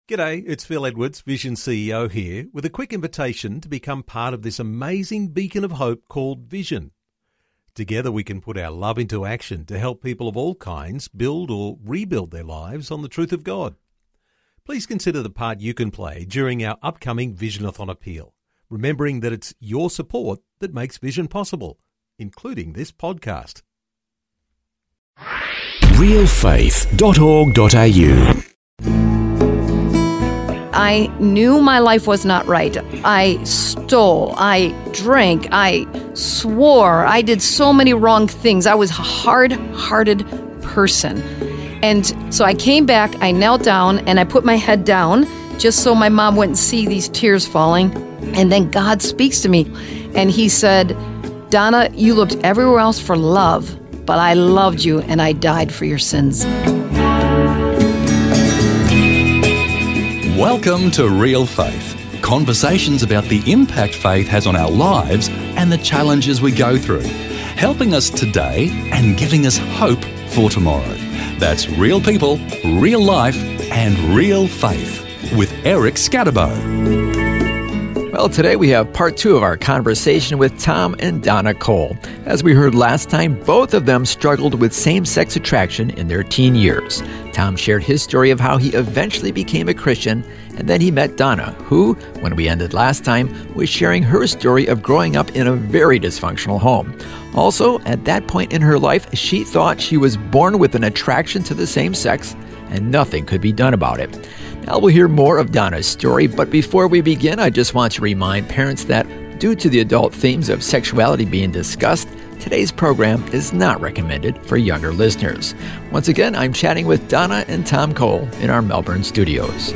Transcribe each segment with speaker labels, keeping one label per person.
Speaker 1: G'day, it's Phil Edwards, Vision CEO here, with a quick invitation to become part of this amazing beacon of hope called Vision. Together we can put our love into action to help people of all kinds build or rebuild their lives on the truth of God. Please consider the part you can play during our upcoming Visionathon appeal, remembering that it's your support that makes Vision possible, including this podcast.
Speaker 2: realfaith.org.au
Speaker 3: I knew my life was not right. I stole, I drank, I swore, I did so many wrong things. I was a hard-hearted person. And so I came back, I knelt down, and I put my head down just so my mom wouldn't see these tears falling. And then God speaks to me, and he said, Donna, you looked everywhere else for love, but I loved you, and I died for your sins.
Speaker 2: Welcome to Real Faith. Conversations about the impact faith has on our lives and the challenges we go through, helping us today and giving us hope for tomorrow. That's real people, real life, and real faith with Eric Scatterbo.
Speaker 4: Well, today we have part 2 of our conversation with Tom and Donna Cole. As we heard last time, both of them struggled with same-sex attraction in their teen years. Tom shared his story of how he eventually became a Christian, and then he met Donna, who, when we ended last time, was sharing her story of growing up in a very dysfunctional home. Also, at that point in her life, she thought she was born with an attraction to the same sex, and nothing could be done about it. Now we'll hear more of Donna's story, but before we begin, I just want to remind parents that due to the adult themes of sexuality being discussed, today's program is not recommended for younger listeners. Once again, I'm chatting with Donna and Tom Cole in our Melbourne studios.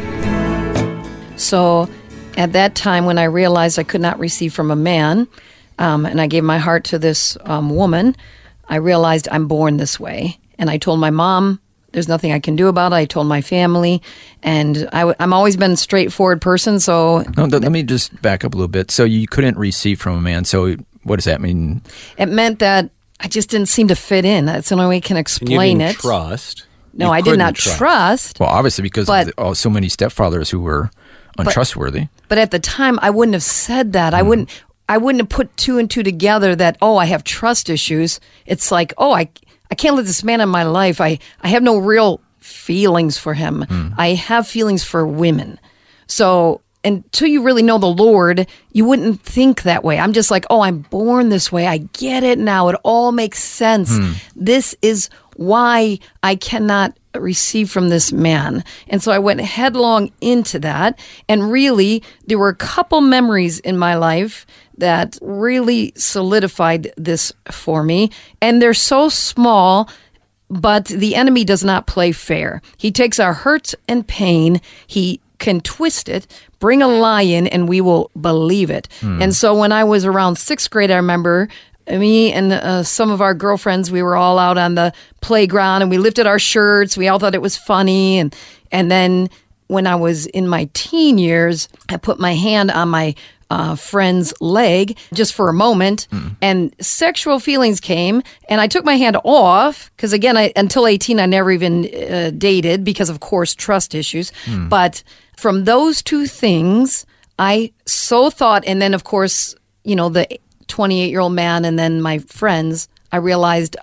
Speaker 3: So at that time when I realized I could not receive from a man, and I gave my heart to this woman, I realized I'm born this way. And I told my mom, there's nothing I can do about it. I told my family, and I'm always been a straightforward person, so...
Speaker 4: No, let me just back up a little bit. So you couldn't receive from a man, so what does that mean?
Speaker 3: It meant that I just didn't seem to fit in. That's the only way I can explain
Speaker 5: you
Speaker 3: it.
Speaker 5: didn't trust.
Speaker 3: No, I did not trust.
Speaker 4: Well, obviously because of so many stepfathers who were untrustworthy.
Speaker 3: But at the time, I wouldn't have said that. I wouldn't have put 2 and 2 together that, I have trust issues. It's like, I can't let this man in my life. I have no real feelings for him. I have feelings for women. So until you really know the Lord, you wouldn't think that way. I'm just like, I'm born this way. I get it now. It all makes sense. This is why I cannot receive from this man. And so I went headlong into that. And really, there were a couple memories in my life that really solidified this for me. And they're so small, but the enemy does not play fair. He takes our hurt and pain, he can twist it, bring a lie in, and we will believe it. And so when I was around 6th grade, I remember me and some of our girlfriends, we were all out on the playground, and we lifted our shirts. We all thought it was funny. And then when I was in my teen years, I put my hand on my friend's leg just for a moment, and sexual feelings came, and I took my hand off because, again, until 18, I never even dated because, of course, trust issues. But from those 2 things, I so thought, and then, of course, the 28-year-old man and then my friends, I realized,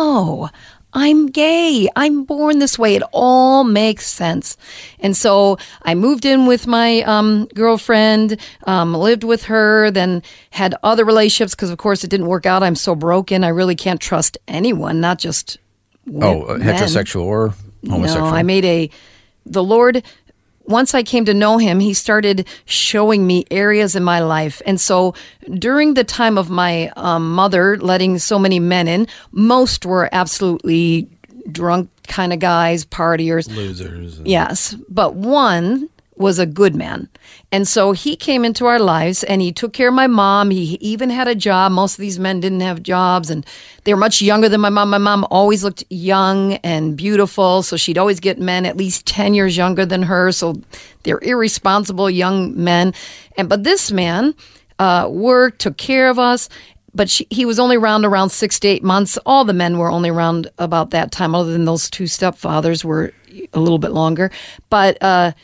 Speaker 3: I'm gay. I'm born this way. It all makes sense. And so I moved in with my girlfriend, lived with her, then had other relationships because, of course, it didn't work out. I'm so broken. I really can't trust anyone, not just men.
Speaker 4: Heterosexual or homosexual?
Speaker 3: No, the Lord... Once I came to know him, he started showing me areas in my life. And so during the time of my mother letting so many men in, most were absolutely drunk kind of guys, partiers.
Speaker 5: Losers.
Speaker 3: Yes. But one was a good man. And so he came into our lives and he took care of my mom. He even had a job. Most of these men didn't have jobs and they were much younger than my mom. My mom always looked young and beautiful. So she'd always get men at least 10 years younger than her. So they're irresponsible young men. But this man worked, took care of us. But he was only around 6 to 8 months. All the men were only around about that time, other than those 2 stepfathers were a little bit longer. But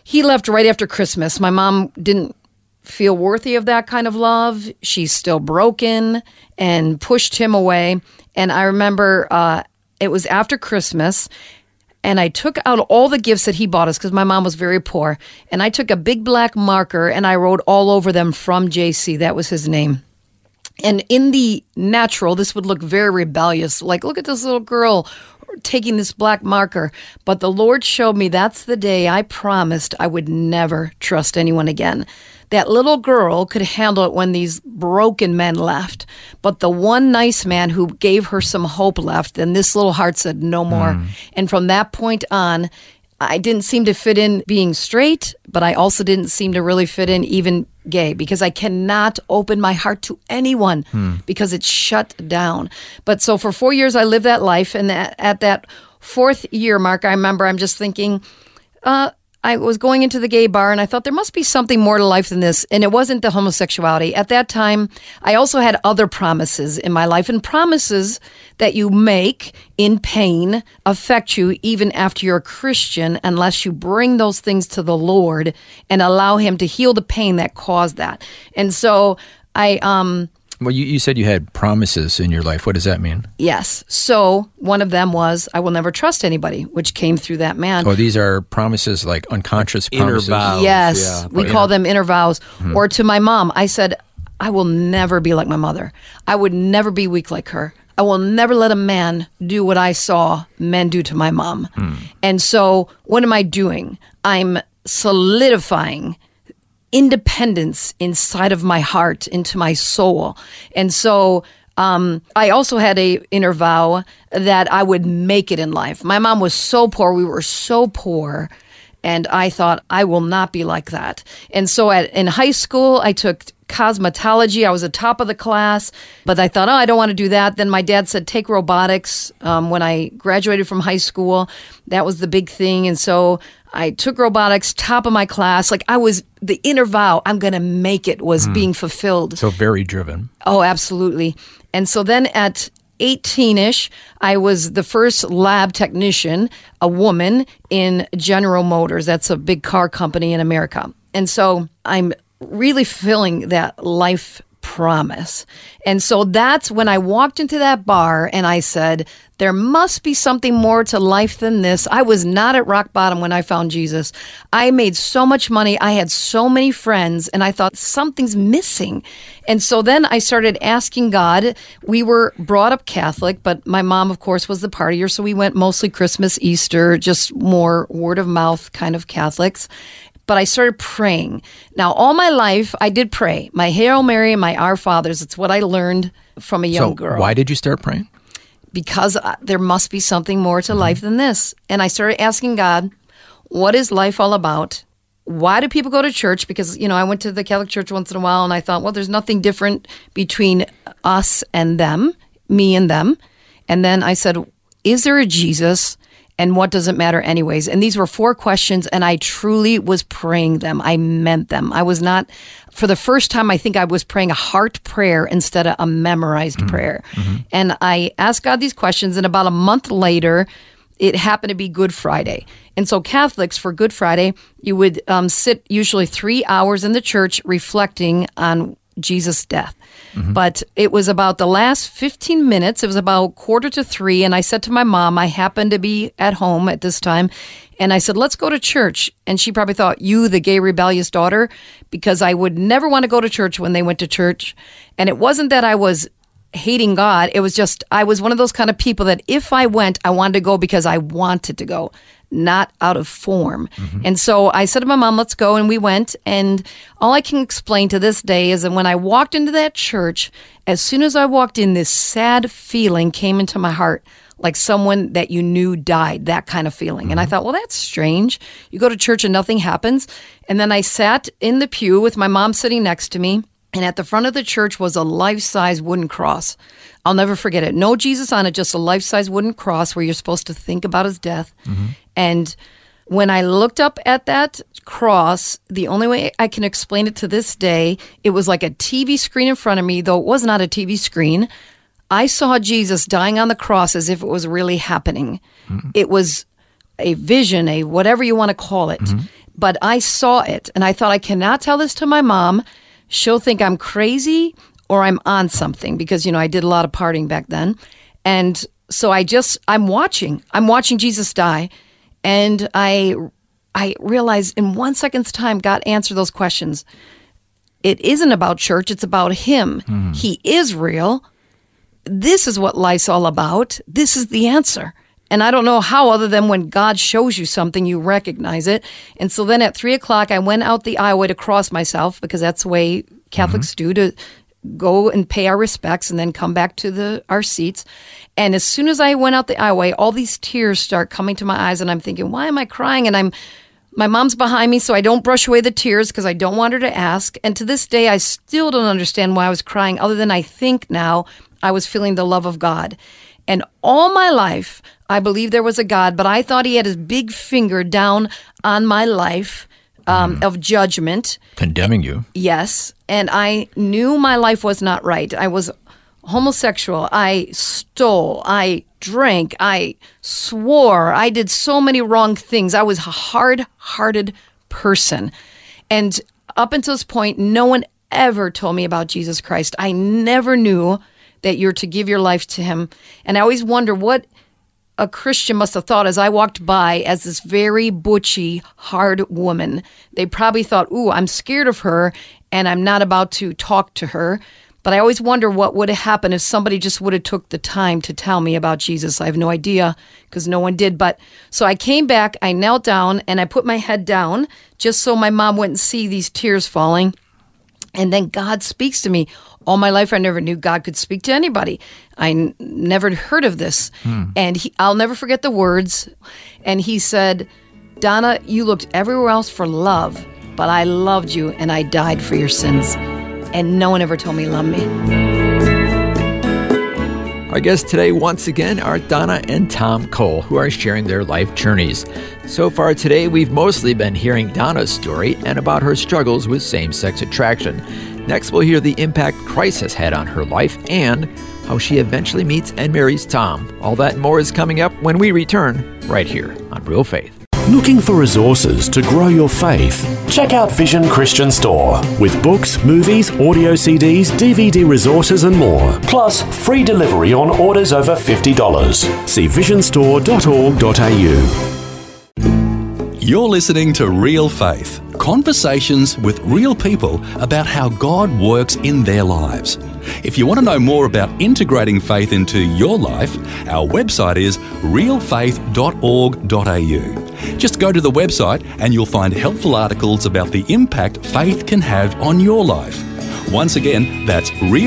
Speaker 3: he left right after Christmas. My mom didn't feel worthy of that kind of love. She's still broken and pushed him away. And I remember it was after Christmas, and I took out all the gifts that he bought us because my mom was very poor. And I took a big black marker and I wrote all over them from JC. That was his name. And in the natural, this would look very rebellious. Like, look at this little girl taking this black marker. But the Lord showed me that's the day I promised I would never trust anyone again. That little girl could handle it when these broken men left. But the one nice man who gave her some hope left, and this little heart said no more. And from that point on, I didn't seem to fit in being straight, but I also didn't seem to really fit in even gay, because I cannot open my heart to anyone because it's shut down. But so for 4 years, I lived that life. And at that 4th year mark, I remember I'm just thinking, I was going into the gay bar and I thought there must be something more to life than this. And it wasn't the homosexuality. At that time, I also had other promises in my life, and promises that you make in pain affect you even after you're a Christian, unless you bring those things to the Lord and allow him to heal the pain that caused that. And so
Speaker 4: Well, you said you had promises in your life. What does that mean?
Speaker 3: Yes. So one of them was, I will never trust anybody, which came through that man.
Speaker 4: Oh, these are promises, like unconscious promises?
Speaker 2: Inner vows.
Speaker 3: Yes.
Speaker 2: Yeah,
Speaker 3: We call them inner vows. Or to my mom, I said, I will never be like my mother. I would never be weak like her. I will never let a man do what I saw men do to my mom. And so what am I doing? I'm solidifying independence inside of my heart, into my soul. And so I also had a inner vow that I would make it in life. My mom was so poor. We were so poor. And I thought, I will not be like that. And so in high school, I took cosmetology. I was the top of the class, but I thought, I don't want to do that. Then my dad said, take robotics. When I graduated from high school, that was the big thing. And so I took robotics, top of my class. Like, I was, the inner vow, I'm going to make it, was being fulfilled.
Speaker 4: So very driven.
Speaker 3: Oh, absolutely. And so then at 18-ish, I was the first lab technician, a woman, in General Motors. That's a big car company in America. And so I'm really fulfilling that life promise. And so that's when I walked into that bar and I said, there must be something more to life than this. I was not at rock bottom when I found Jesus. I made so much money. I had so many friends, and I thought something's missing. And so then I started asking God. We were brought up Catholic, but my mom, of course, was the partier. So we went mostly Christmas, Easter, just more word of mouth kind of Catholics. But I started praying. Now, all my life, I did pray. My Hail Mary and my Our Fathers. It's what I learned from a young girl.
Speaker 4: Why did you start praying?
Speaker 3: Because there must be something more to life than this. And I started asking God, what is life all about? Why do people go to church? Because, I went to the Catholic Church once in a while, and I thought, well, there's nothing different between us and them, me and them. And then I said, is there a Jesus? And what does it matter anyways? And these were 4 questions, and I truly was praying them. I meant them. I was not, for the first time, I think I was praying a heart prayer instead of a memorized prayer. And I asked God these questions, and about a month later, it happened to be Good Friday. And so Catholics, for Good Friday, you would sit usually 3 hours in the church reflecting on Jesus' death. But it was about the last 15 minutes. It was about 2:45, and I said to my mom, I happened to be at home at this time, and I said, let's go to church. And she probably thought, you, the gay rebellious daughter, because I would never want to go to church when they went to church. And it wasn't that I was hating God. It was just, I was one of those kind of people that if I went, I wanted to go because I wanted to go, not out of form. And so I said to my mom, let's go. And we went. And all I can explain to this day is that when I walked into that church, as soon as I walked in, this sad feeling came into my heart, like someone that you knew died, that kind of feeling. And I thought, well, that's strange. You go to church and nothing happens. And then I sat in the pew with my mom sitting next to me. And at the front of the church was a life-size wooden cross. I'll never forget it. No Jesus on it, just a life-size wooden cross where you're supposed to think about his death. And when I looked up at that cross, the only way I can explain it to this day, it was like a TV screen in front of me, though it was not a TV screen. I saw Jesus dying on the cross as if it was really happening. It was a vision, a whatever you want to call it. But I saw it, and I thought, I cannot tell this to my mom. She'll think I'm crazy or I'm on something because, I did a lot of partying back then. And so I'm watching Jesus die. And I realized in 1 second's time, God answered those questions. It isn't about church. It's about him. He is real. This is what life's all about. This is the answer. And I don't know how, other than when God shows you something, you recognize it. And so then at 3:00, I went out the aisleway to cross myself, because that's the way Catholics do, to go and pay our respects and then come back to our seats. And as soon as I went out the aisleway, all these tears start coming to my eyes, and I'm thinking, why am I crying? And my mom's behind me, so I don't brush away the tears because I don't want her to ask. And to this day, I still don't understand why I was crying, other than I think now I was feeling the love of God. And all my life, I believed there was a God, but I thought he had his big finger down on my life of judgment.
Speaker 4: Condemning you.
Speaker 3: Yes. And I knew my life was not right. I was homosexual. I stole. I drank. I swore. I did so many wrong things. I was a hard-hearted person. And up until this point, no one ever told me about Jesus Christ. I never knew that you're to give your life to him. And I always wonder what a Christian must have thought as I walked by as this very butchy, hard woman. They probably thought, ooh, I'm scared of her and I'm not about to talk to her. But I always wonder what would have happened if somebody just would have took the time to tell me about Jesus. I have no idea, because no one did. But so I came back, I knelt down, and I put my head down just so my mom wouldn't see these tears falling. And then God speaks to me. All my life, I never knew God could speak to anybody. I never heard of this. And I'll never forget the words. And he said, Donna, you looked everywhere else for love, but I loved you and I died for your sins. And no one ever told me he loved me.
Speaker 4: Our guests today, once again, are Donna and Tom Cole, who are sharing their life journeys. So far today, we've mostly been hearing Donna's story and about her struggles with same-sex attraction. Next, we'll hear the impact Christ has had on her life and how she eventually meets and marries Tom. All that and more is coming up when we return right here on Real Faith.
Speaker 5: Looking for resources to grow your faith? Check out Vision Christian Store with books, movies, audio CDs, DVD resources and more. Plus, free delivery on orders over $50. See visionstore.org.au.
Speaker 2: You're listening to Real Faith, conversations with real people about how God works in their lives. If you want to know more about integrating faith into your life, our website is realfaith.org.au. Just go to the website and you'll find helpful articles about the impact faith can have on your life. Once again, that's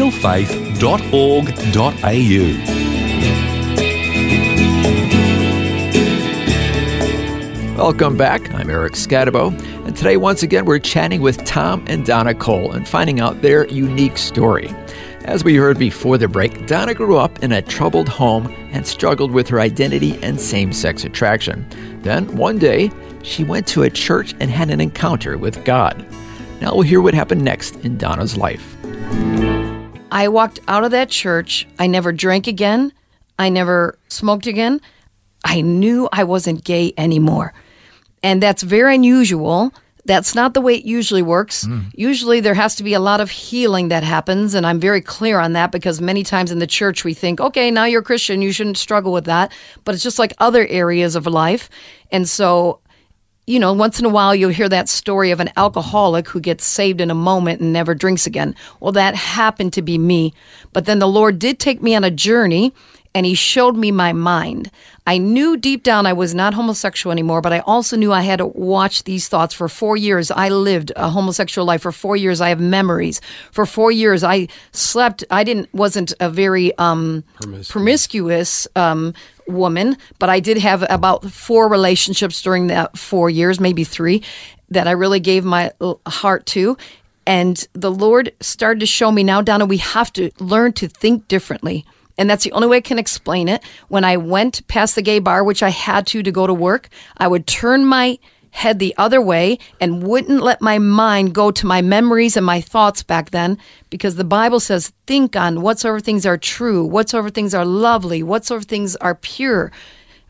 Speaker 2: realfaith.org.au.
Speaker 4: Welcome back. I'm Eric Scatabo, and today once again we're chatting with Tom and Donna Cole and finding out their unique story. As we heard before the break, Donna grew up in a troubled home and struggled with her identity and same-sex attraction. Then, one day, she went to a church and had an encounter with God. Now we'll hear what happened next in Donna's life.
Speaker 3: I walked out of that church. I never drank again. I never smoked again. I knew I wasn't gay anymore. And that's very unusual. That's not the way it usually works. Usually there has to be a lot of healing that happens, and I'm very clear on that because many times in the church we think, okay, now you're a Christian, you shouldn't struggle with that. But it's just like other areas of life. And so, once in a while you'll hear that story of an alcoholic who gets saved in a moment and never drinks again. Well, that happened to be me. But then the Lord did take me on a journey, and he showed me my mind. I knew deep down I was not homosexual anymore, but I also knew I had to watch these thoughts. For 4 years, I lived a homosexual life. For 4 years, I have memories. For 4 years, I slept. I wasn't a very promiscuous woman, but I did have about 4 relationships during that 4 years, maybe 3, that I really gave my heart to. And the Lord started to show me, now, Donna, we have to learn to think differently. And that's the only way I can explain it. When I went past the gay bar, which I had to go to work, I would turn my head the other way and wouldn't let my mind go to my memories and my thoughts back then, because the Bible says, think on whatsoever things are true, whatsoever things are lovely, whatsoever things are pure,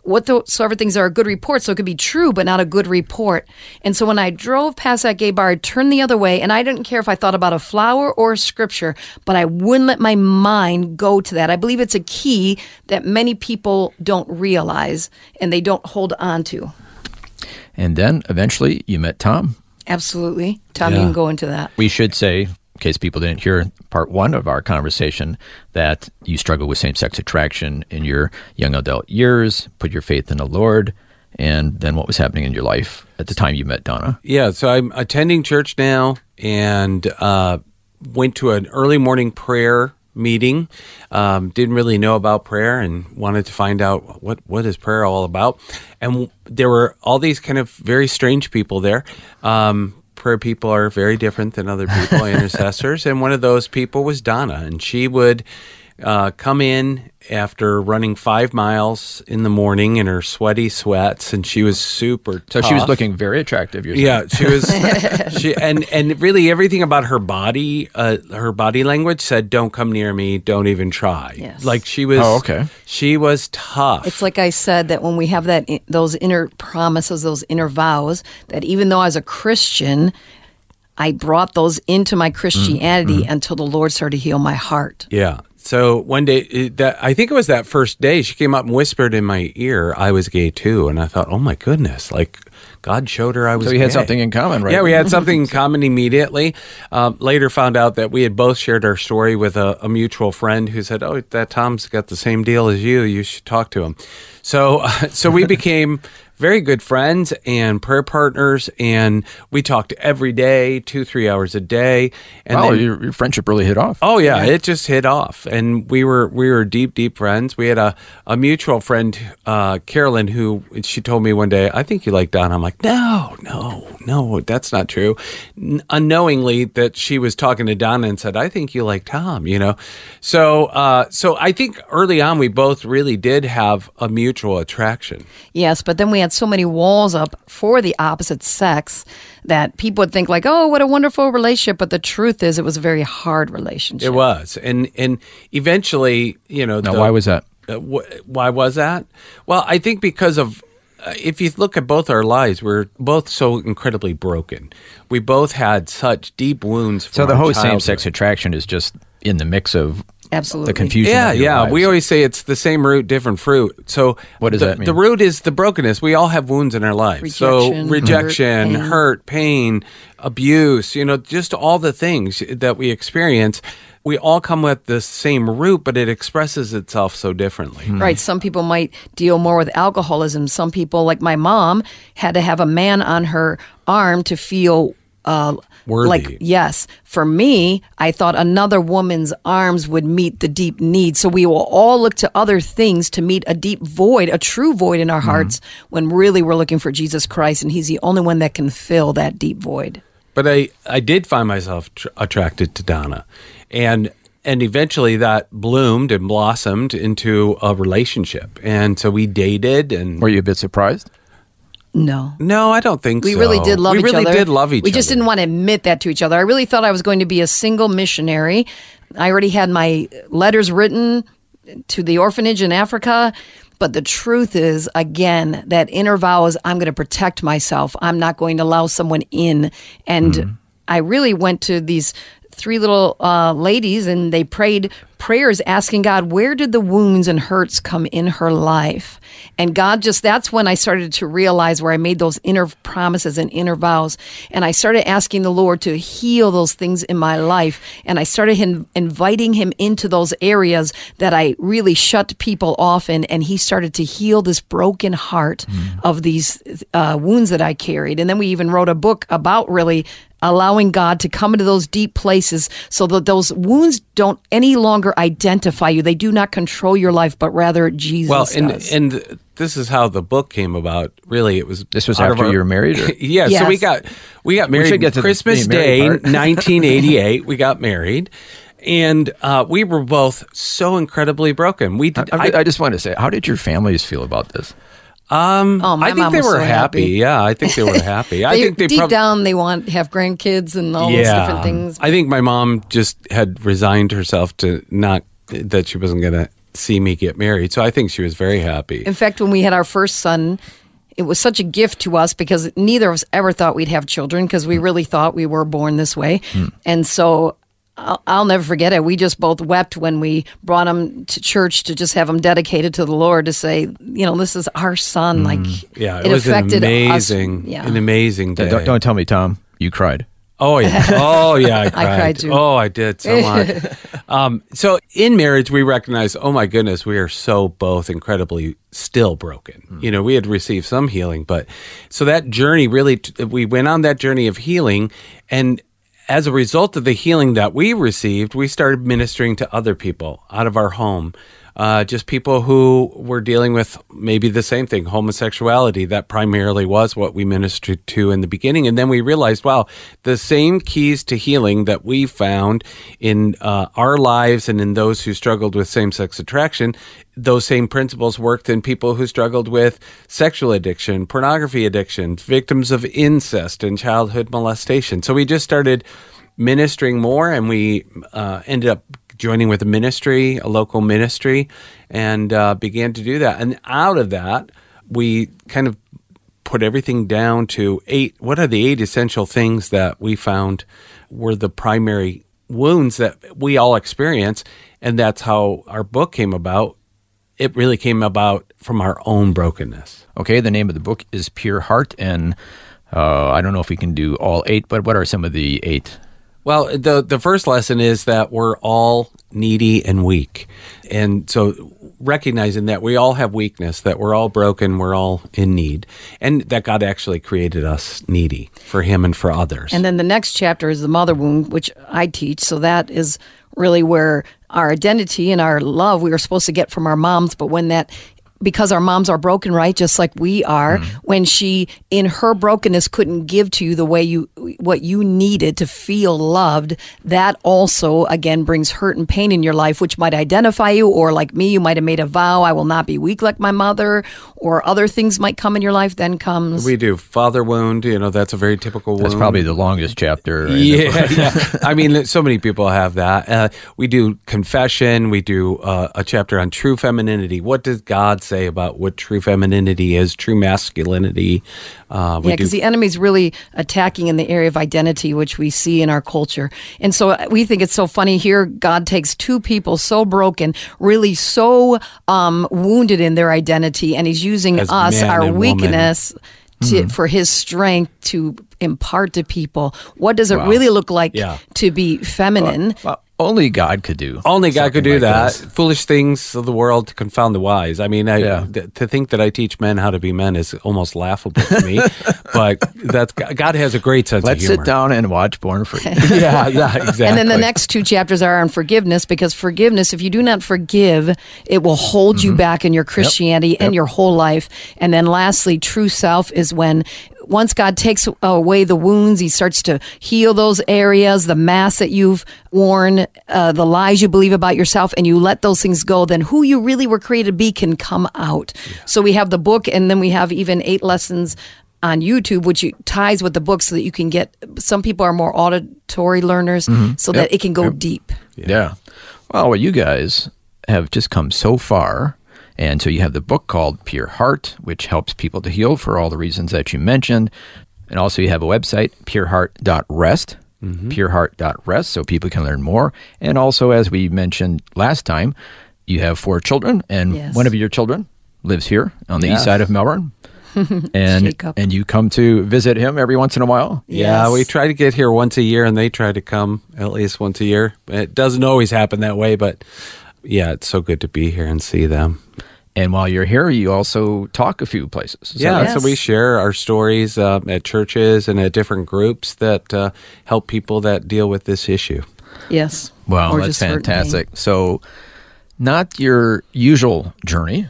Speaker 3: whatsoever things are a good report. So it could be true, but not a good report. And so when I drove past that gay bar, I turned the other way, and I didn't care if I thought about a flower or scripture, but I wouldn't let my mind go to that. I believe it's a key that many people don't realize and they don't hold on to.
Speaker 4: And then eventually you met Tom.
Speaker 3: Absolutely. Tom, you can go into that.
Speaker 4: We should say, in case people didn't hear part one of our conversation, that you struggled with same-sex attraction in your young adult years, put your faith in the Lord, and then what was happening in your life at the time you met Donna?
Speaker 6: Yeah, so I'm attending church now and went to an early morning prayer meeting. Didn't really know about prayer and wanted to find out what is prayer all about. And there were all these kind of very strange people there. Prayer people are very different than other people, intercessors. And one of those people was Donna. And she would come in after running 5 miles in the morning in her sweaty sweats, and she was super tough.
Speaker 4: So she was looking very attractive. You're saying.
Speaker 6: Yeah, she was. And really everything about her body language said, "Don't come near me. Don't even try."
Speaker 3: Yes.
Speaker 6: Like she was.
Speaker 4: Oh, okay.
Speaker 6: She was tough.
Speaker 3: It's like I said, that when we have those inner promises, those inner vows, that even though I was a Christian, I brought those into my Christianity until the Lord started to heal my heart.
Speaker 6: Yeah. So one day, I think it was that first day, she came up and whispered in my ear, I was gay too. And I thought, oh my goodness, like God showed her I was gay.
Speaker 4: So you had something in common, right?
Speaker 6: Yeah, we had something in common immediately. Later found out that we had both shared our story with a mutual friend who said, oh, that Tom's got the same deal as you. You should talk to him. So we became very good friends and prayer partners, and we talked every day, 2-3 hours a day. And
Speaker 4: then, your friendship really hit off.
Speaker 6: Oh yeah, it just hit off, and we were deep friends. We had a mutual friend, Carolyn, who she told me one day, I think you like Don. I'm like, no, that's not true. Unknowingly, that she was talking to Donna and said, I think you like Tom. So I think early on we both really did have a mutual attraction.
Speaker 3: Yes, but then we had so many walls up for the opposite sex that people would think like, oh, what a wonderful relationship. But the truth is it was a very hard relationship.
Speaker 6: It was. And eventually,
Speaker 4: Now, why was that?
Speaker 6: Why was that? Well, I think because of, if you look at both our lives, we're both so incredibly broken. We both had such deep wounds from
Speaker 4: So the
Speaker 6: our
Speaker 4: whole
Speaker 6: childhood.
Speaker 4: same-sex attraction is just in the mix of
Speaker 3: Absolutely.
Speaker 4: the confusion.
Speaker 6: Yeah,
Speaker 4: of your
Speaker 6: yeah.
Speaker 4: lives.
Speaker 6: We always say it's the same root, different fruit. So
Speaker 4: what does that mean?
Speaker 6: The root is the brokenness. We all have wounds in our lives. Rejection, hurt, pain, abuse, just all the things that we experience. We all come with the same root, but it expresses itself so differently.
Speaker 3: Right. Some people might deal more with alcoholism. Some people, like my mom, had to have a man on her arm to feel
Speaker 6: worthy.
Speaker 3: Yes. For me, I thought another woman's arms would meet the deep need. So we will all look to other things to meet a deep void, a true void in our hearts, when really we're looking for Jesus Christ, and he's the only one that can fill that deep void.
Speaker 6: But I did find myself attracted to Donna. And eventually that bloomed and blossomed into a relationship. And so we dated. And
Speaker 4: were you a bit surprised?
Speaker 3: No,
Speaker 6: I don't think so.
Speaker 3: We really did love each other.
Speaker 6: We really did love each other.
Speaker 3: We just didn't want to admit that to each other. I really thought I was going to be a single missionary. I already had my letters written to the orphanage in Africa. But the truth is, again, that inner vow is I'm going to protect myself. I'm not going to allow someone in. And I really went to these 3 little ladies, and they prayed prayers asking God, where did the wounds and hurts come in her life? And God that's when I started to realize where I made those inner promises and inner vows. And I started asking the Lord to heal those things in my life. And I started inviting him into those areas that I really shut people off in. And he started to heal this broken heart of these wounds that I carried. And then we even wrote a book about really allowing God to come into those deep places so that those wounds don't any longer identify you. They do not control your life, but rather Jesus does.
Speaker 6: And this is how the book came about. Really,
Speaker 4: this was after you were married? Or?
Speaker 6: Yeah,
Speaker 3: yes.
Speaker 6: So we got married Christmas Day, 1988. We got married. And we were both so incredibly broken.
Speaker 4: I just want to say, how did your families feel about this?
Speaker 3: My
Speaker 6: I think
Speaker 3: mom
Speaker 6: they
Speaker 3: was
Speaker 6: were
Speaker 3: so
Speaker 6: happy. Yeah, I think they were happy. I think
Speaker 3: deep down they want to have grandkids and all those different things.
Speaker 6: I think my mom just had resigned herself to that she wasn't going to see me get married. So I think she was very happy.
Speaker 3: In fact, when we had our first son, it was such a gift to us because neither of us ever thought we'd have children because we really thought we were born this way. And so I'll never forget it. We just both wept when we brought him to church to just have him dedicated to the Lord to say, this is our son.
Speaker 6: It was
Speaker 3: affected
Speaker 6: an amazing day.
Speaker 4: Don't tell me, Tom, you cried.
Speaker 6: Oh, yeah. Oh, yeah, I cried.
Speaker 3: I cried too.
Speaker 6: Oh, I did so much. So in marriage, we recognize, oh my goodness, we are so both incredibly still broken. We had received some healing, but so that journey really, we went on that journey of healing, and as a result of the healing that we received, we started ministering to other people out of our home. Just people who were dealing with maybe the same thing, homosexuality. That primarily was what we ministered to in the beginning. And then we realized, wow, the same keys to healing that we found in our lives and in those who struggled with same-sex attraction, those same principles worked in people who struggled with sexual addiction, pornography addiction, victims of incest and childhood molestation. So we just started ministering more, and we ended up joining with a local ministry, and began to do that. And out of that, we kind of put everything down to 8. What are the 8 essential things that we found were the primary wounds that we all experience? And that's how our book came about. It really came about from our own brokenness.
Speaker 4: Okay, the name of the book is Pure Heart, and I don't know if we can do all 8, but what are some of the 8?
Speaker 6: Well, the first lesson is that we're all needy and weak. And so recognizing that we all have weakness, that we're all broken, we're all in need, and that God actually created us needy for Him and for others.
Speaker 3: And then the next chapter is the mother wound, which I teach. So that is really where our identity and our love we were supposed to get from our moms, but because our moms are broken, right? Just like we are, when she, in her brokenness, couldn't give to you the way what you needed to feel loved, that also, again, brings hurt and pain in your life, which might identify you, or like me, you might have made a vow, I will not be weak like my mother, or other things might come in your life, then comes...
Speaker 6: We do. Father wound, that's a very typical wound.
Speaker 4: That's probably the longest chapter.
Speaker 6: Yeah. I mean, so many people have that. We do confession. We do a chapter on true femininity. What does God say about what true femininity is, true masculinity?
Speaker 3: Because the enemy's really attacking in the area of identity, which we see in our culture. And so we think it's so funny here. God takes 2 people so broken, really so wounded in their identity, and He's using
Speaker 6: as
Speaker 3: us, our weakness,
Speaker 6: woman.
Speaker 3: for His strength to impart to people. What does it really look like to be feminine?
Speaker 4: Well, only God could do.
Speaker 6: Only God could do
Speaker 4: like
Speaker 6: that.
Speaker 4: this.
Speaker 6: Foolish things of the world to confound the wise. I mean, to think that I teach men how to be men is almost laughable to me. But God has a great sense
Speaker 4: Let's
Speaker 6: of humor.
Speaker 4: sit down and watch Born Free.
Speaker 6: Yeah, exactly.
Speaker 3: And then the next 2 chapters are on forgiveness, because forgiveness, if you do not forgive, it will hold you back in your Christianity and your whole life. And then lastly, true self is when once God takes away the wounds, He starts to heal those areas, the mask that you've worn, the lies you believe about yourself, and you let those things go, then who you really were created to be can come out. Yeah. So we have the book, and then we have even 8 lessons on YouTube, which ties with the book so that you can get, some people are more auditory learners, so that it can go deep.
Speaker 4: Yeah. Well, you guys have just come so far. And so you have the book called Pure Heart, which helps people to heal for all the reasons that you mentioned. And also you have a website, pureheart.rest, pureheart.rest, so people can learn more. And also, as we mentioned last time, you have 4 children, and one of your children lives here on the east side of Melbourne. And you come to visit him every once in a while?
Speaker 6: Yeah, we try to get here once a year, and they try to come at least once a year. It doesn't always happen that way, but... yeah, it's so good to be here and see them.
Speaker 4: And while you're here, you also talk a few places.
Speaker 6: So we share our stories at churches and at different groups that help people that deal with this issue.
Speaker 3: Yes.
Speaker 4: Wow, that's fantastic. So not your usual journey.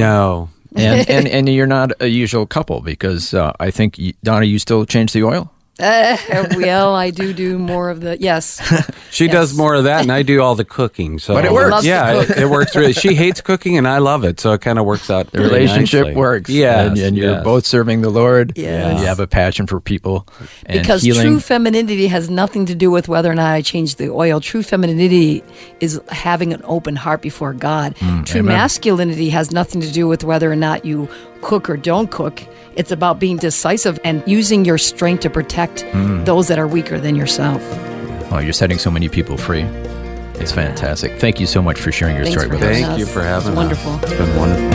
Speaker 6: No.
Speaker 4: And you're not a usual couple, because I think, Donna, you still change the oil?
Speaker 3: Well, I do more of the, yes.
Speaker 6: She does more of that, and I do all the cooking. So,
Speaker 4: But it works.
Speaker 6: Yeah, it works really. She hates cooking, and I love it, so it kind of works out.
Speaker 4: The
Speaker 6: really
Speaker 4: relationship
Speaker 6: nicely.
Speaker 4: works.
Speaker 6: Yes,
Speaker 4: and you're
Speaker 6: yes.
Speaker 4: both serving the Lord.
Speaker 3: Yes.
Speaker 4: And you have a passion for people and
Speaker 3: Because
Speaker 4: healing.
Speaker 3: true femininity has nothing to do with whether or not I change the oil. True femininity is having an open heart before God. True
Speaker 4: amen.
Speaker 3: masculinity has nothing to do with whether or not you cook or don't cook. It's about being decisive and using your strength to protect those that are weaker than yourself.
Speaker 4: Oh, you're setting so many people free. It's fantastic. Thank you so much for sharing your
Speaker 3: Thanks
Speaker 4: story
Speaker 3: for
Speaker 4: with
Speaker 3: having
Speaker 4: us.
Speaker 6: Thank you for having
Speaker 3: It's wonderful.
Speaker 6: us. It's been wonderful.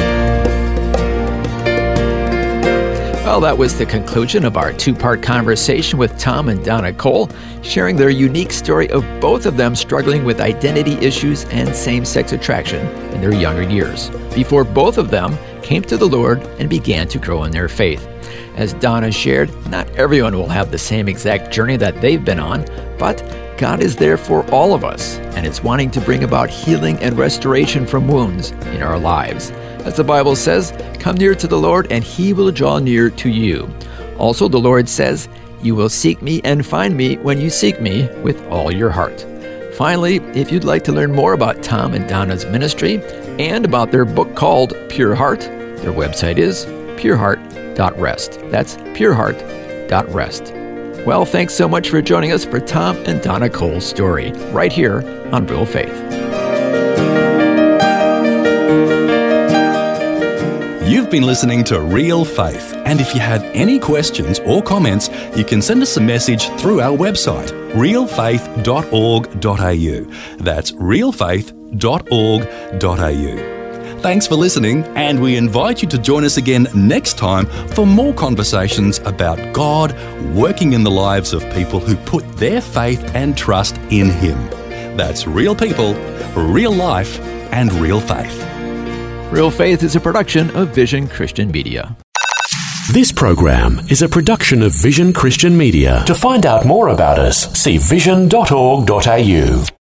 Speaker 4: Well, that was the conclusion of our two-part conversation with Tom and Donna Cole, sharing their unique story of both of them struggling with identity issues and same-sex attraction in their younger years, before both of them came to the Lord and began to grow in their faith. As Donna shared, not everyone will have the same exact journey that they've been on, but God is there for all of us and is wanting to bring about healing and restoration from wounds in our lives. As the Bible says, come near to the Lord and he will draw near to you. Also, the Lord says, you will seek me and find me when you seek me with all your heart. Finally, if you'd like to learn more about Tom and Donna's ministry and about their book called Pure Heart, their website is pureheart.rest. That's pureheart.rest. Well, thanks so much for joining us for Tom and Donna Cole's story, right here on Real Faith.
Speaker 2: You've been listening to Real Faith, and if you have any questions or comments, you can send us a message through our website, realfaith.org.au. That's realfaith.org.au. Thanks for listening, and we invite you to join us again next time for more conversations about God working in the lives of people who put their faith and trust in Him. That's real people, real life, and real faith.
Speaker 4: Real Faith is a production of Vision Christian Media.
Speaker 5: This program is a production of Vision Christian Media. To find out more about us, see vision.org.au.